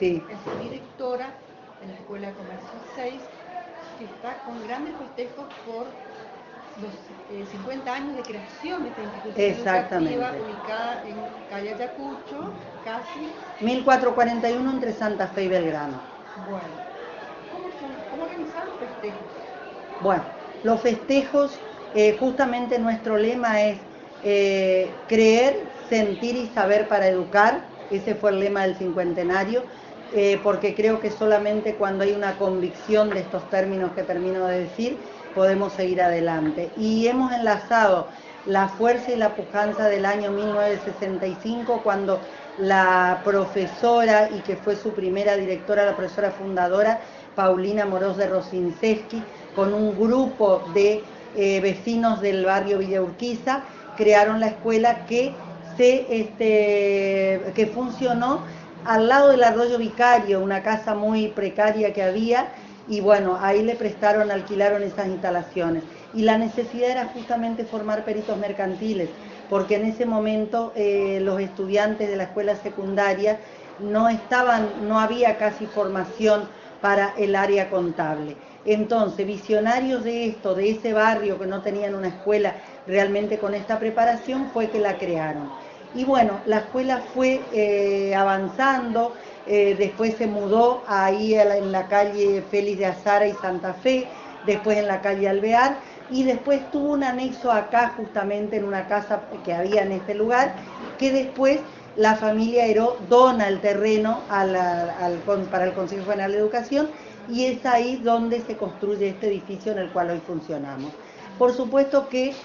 Sí. Es directora en la Escuela de Comercio 6, que está con grandes festejos por los 50 años de creación de esta institución educativa ubicada en calle Ayacucho, casi 1441 entre Santa Fe y Belgrano. Bueno, ¿cómo organizar los festejos? Bueno, los festejos, justamente nuestro lema es creer, sentir y saber para educar. Ese fue el lema del cincuentenario, porque creo que solamente cuando hay una convicción de estos términos que termino de decir, podemos seguir adelante. Y hemos enlazado la fuerza y la pujanza del año 1965, cuando la profesora, y que fue su primera directora, la profesora fundadora, Paulina Morós de Rosinseski, con un grupo de vecinos del barrio Villa Urquiza, crearon la escuela que funcionó al lado del Arroyo Vicario, una casa muy precaria que había, y bueno, ahí le prestaron, alquilaron esas instalaciones. Y la necesidad era justamente formar peritos mercantiles, porque en ese momento los estudiantes de la escuela secundaria no había casi formación para el área contable. Entonces, visionarios de esto, de ese barrio que no tenían una escuela realmente con esta preparación, fue que la crearon. Y bueno, la escuela fue avanzando, después se mudó ahí en la calle Félix de Azara y Santa Fe, después en la calle Alvear, y después tuvo un anexo acá justamente en una casa que había en este lugar, que después la familia Heró dona el terreno para el Consejo General de Educación, y es ahí donde se construye este edificio en el cual hoy funcionamos. Por supuesto que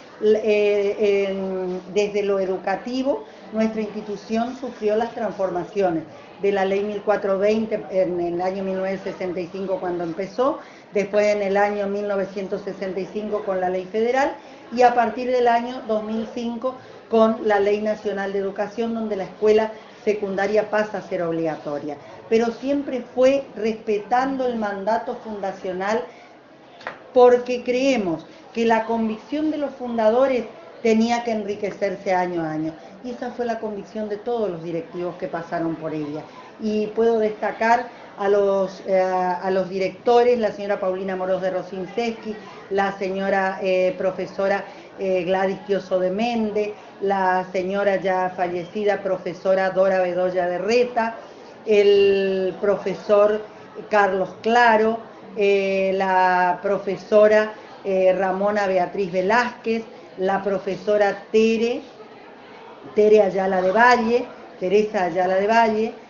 desde lo educativo, nuestra institución sufrió las transformaciones de la ley 1420 en el año 1965 cuando empezó, después en el año 1965 con la ley federal, y a partir del año 2005 con la Ley Nacional de Educación, donde la escuela secundaria pasa a ser obligatoria. Pero siempre fue respetando el mandato fundacional, porque creemos que la convicción de los fundadores tenía que enriquecerse año a año. Y esa fue la convicción de todos los directivos que pasaron por ella. Y puedo destacar a los directores, la señora Paulina Morós de Rosinseski, la señora profesora Gladys Tioso de Mende, la señora ya fallecida profesora Dora Bedoya de Reta, el profesor Carlos Claro, la profesora Ramona Beatriz Velázquez, la profesora Teresa Ayala de Valle,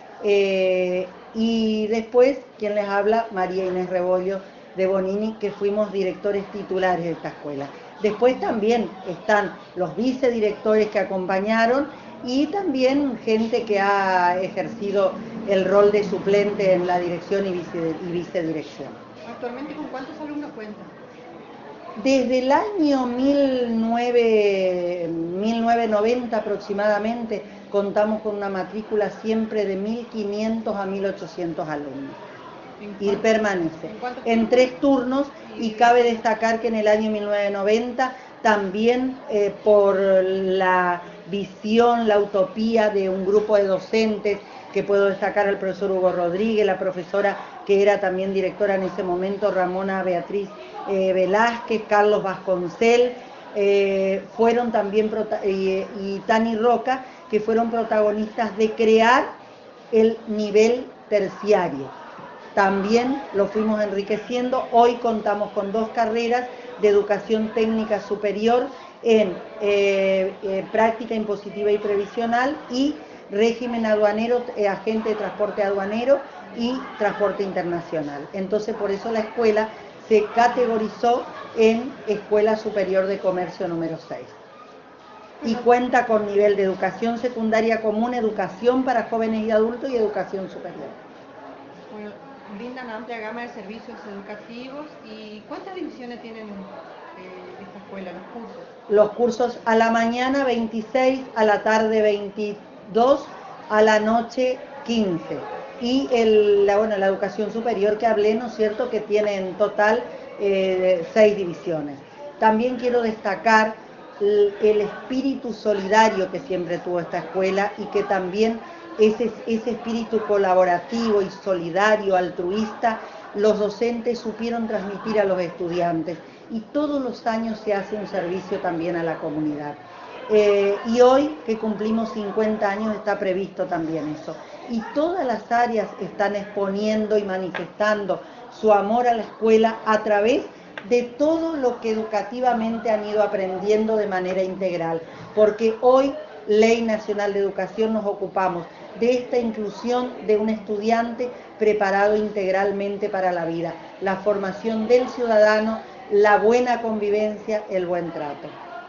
y después, quien les habla, María Inés Rebollo de Bonini, que fuimos directores titulares de esta escuela. Después también están los vicedirectores que acompañaron y también gente que ha ejercido el rol de suplente en la dirección y vicedirección. ¿Actualmente con cuántos alumnos cuentan? Desde el año 1990 aproximadamente, contamos con una matrícula siempre de 1.500 a 1.800 alumnos. Y permanece en 3 turnos, y cabe destacar que en el año 1990 también por la visión, la utopía de un grupo de docentes, que puedo destacar al profesor Hugo Rodríguez, la profesora que era también directora en ese momento, Ramona Beatriz Velázquez, Carlos Vasconcel, fueron también, y Tani Roca, que fueron protagonistas de crear el nivel terciario. También lo fuimos enriqueciendo. Hoy contamos con 2 carreras de educación técnica superior en práctica impositiva y previsional y régimen aduanero, agente de transporte aduanero y transporte internacional. Entonces, por eso la escuela se categorizó en Escuela Superior de Comercio número 6. Y cuenta con nivel de educación secundaria común, educación para jóvenes y adultos y educación superior. Bueno, brindan amplia gama de servicios educativos. ¿Y cuántas divisiones tienen esta escuela, los cursos? Los cursos a la mañana 26, a la tarde 22, a la noche 15. Y la educación superior que hablé, ¿no es cierto?, que tiene en total 6 divisiones. También quiero destacar el espíritu solidario que siempre tuvo esta escuela y que también ese espíritu colaborativo y solidario, altruista, los docentes supieron transmitir a los estudiantes y todos los años se hace un servicio también a la comunidad. Y hoy que cumplimos 50 años está previsto también eso. Y todas las áreas están exponiendo y manifestando su amor a la escuela a través de todo lo que educativamente han ido aprendiendo de manera integral. Porque hoy, Ley Nacional de Educación, nos ocupamos de esta inclusión de un estudiante preparado integralmente para la vida, la formación del ciudadano, la buena convivencia, el buen trato.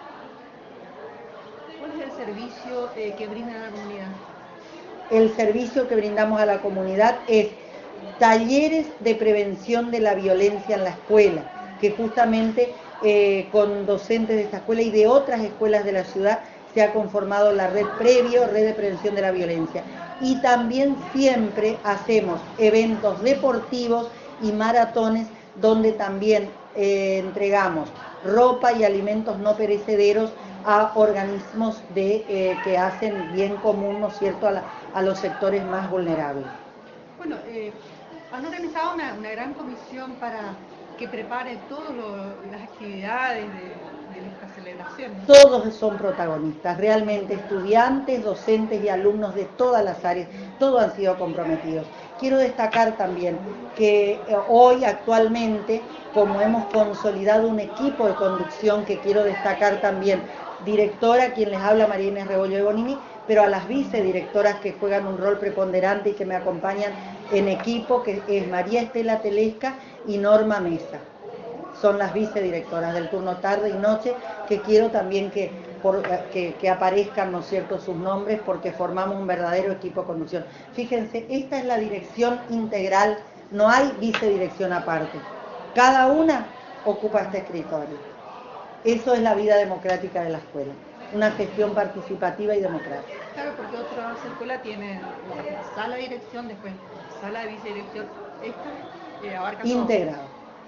¿Cuál es el servicio que brindan a la comunidad? El servicio que brindamos a la comunidad es talleres de prevención de la violencia en la escuela, que justamente con docentes de esta escuela y de otras escuelas de la ciudad se ha conformado la red Previo, Red de Prevención de la Violencia. Y también siempre hacemos eventos deportivos y maratones donde también entregamos ropa y alimentos no perecederos a organismos que hacen bien común, ¿no es cierto?, a los sectores más vulnerables. Bueno, han organizado una gran comisión para que prepare todas las actividades de esta celebración. Todos son protagonistas, realmente estudiantes, docentes y alumnos de todas las áreas, todos han sido comprometidos. Quiero destacar también que hoy actualmente, como hemos consolidado un equipo de conducción, que quiero destacar también, directora, quien les habla, María Inés Rebollo de Bonini, pero a las vicedirectoras que juegan un rol preponderante y que me acompañan en equipo, que es María Estela Telesca y Norma Mesa. Son las vicedirectoras del turno tarde y noche, que quiero también que aparezcan, ¿no es cierto?, sus nombres, porque formamos un verdadero equipo de conducción. Fíjense, esta es la dirección integral, no hay vicedirección aparte. Cada una ocupa este escritorio. Eso es la vida democrática de la escuela, una gestión participativa y democrática. Claro, porque otras escuelas tienen sala de dirección, después sala de vicedirección. Esta abarca integrado.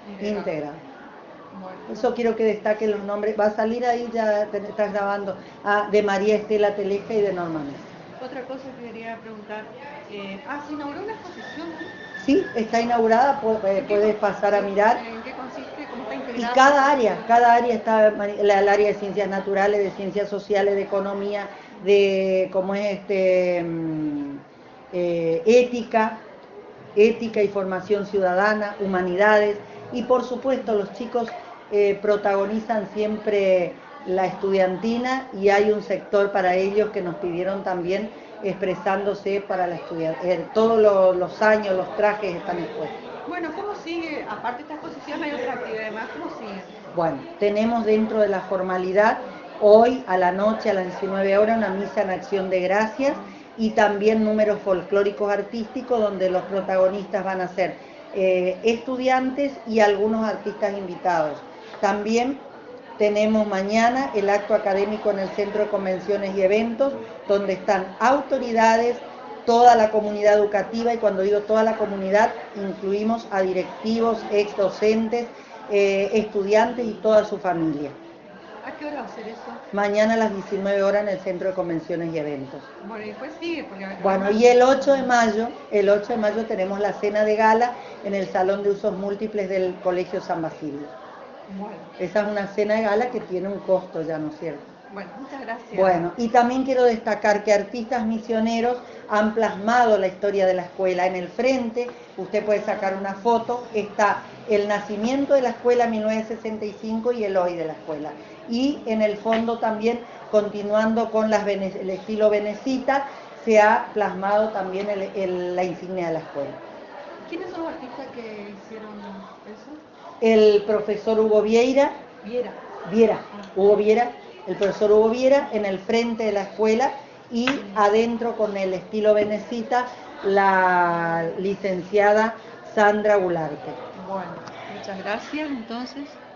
Bueno, eso quiero que destaque los nombres. Va a salir ahí, ya te estás grabando, de María Estela Telesca y de Norma Mesa. Otra cosa que quería preguntar, ¿se inauguró una exposición? Sí, está inaugurada, puedes pasar a mirar. ¿En qué consiste? ¿Cómo está integrada? Y cada área está, el área de ciencias naturales, de ciencias sociales, de economía, de cómo es ética y formación ciudadana, humanidades, y por supuesto los chicos protagonizan siempre la estudiantina, y hay un sector para ellos que nos pidieron también expresándose para la estudiantina. Todos los años los trajes están expuestos. Bueno, ¿cómo sigue? Aparte de esta exposición hay otra actividad más, ¿cómo sigue? Bueno, tenemos dentro de la formalidad hoy a la noche a las 19 horas una misa en acción de gracias y también números folclóricos artísticos donde los protagonistas van a ser estudiantes y algunos artistas invitados. También tenemos mañana el acto académico en el Centro de Convenciones y Eventos, donde están autoridades, toda la comunidad educativa, y cuando digo toda la comunidad, incluimos a directivos, ex docentes, estudiantes y toda su familia. ¿A qué hora va a ser eso? Mañana a las 19 horas en el Centro de Convenciones y Eventos. Bueno, y después sigue. Bueno, y el 8 de mayo tenemos la cena de gala en el Salón de Usos Múltiples del Colegio San Basilio. Bueno. Esa es una cena de gala que tiene un costo ya, ¿no es cierto? Bueno, muchas gracias. Bueno, y también quiero destacar que artistas misioneros han plasmado la historia de la escuela. En el frente, usted puede sacar una foto, está el nacimiento de la escuela 1965 y el hoy de la escuela. Y en el fondo también, continuando con el estilo venecita, se ha plasmado también la insignia de la escuela. ¿Quiénes son los artistas que hicieron eso? El profesor Hugo Viera, Hugo Viera, el profesor Hugo Viera en el frente de la escuela, y adentro con el estilo venecita la licenciada Sandra Gularte. Bueno, muchas gracias entonces.